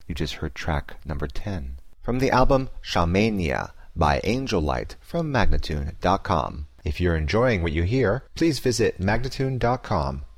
You just heard track number 10 from the album Shamania by Angel Light from Magnatune.com. If you're enjoying what you hear, please visit Magnatune.com